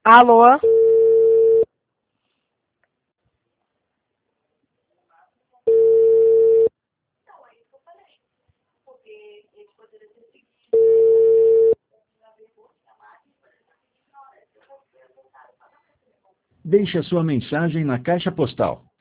Alô? Deixe a sua mensagem na caixa postal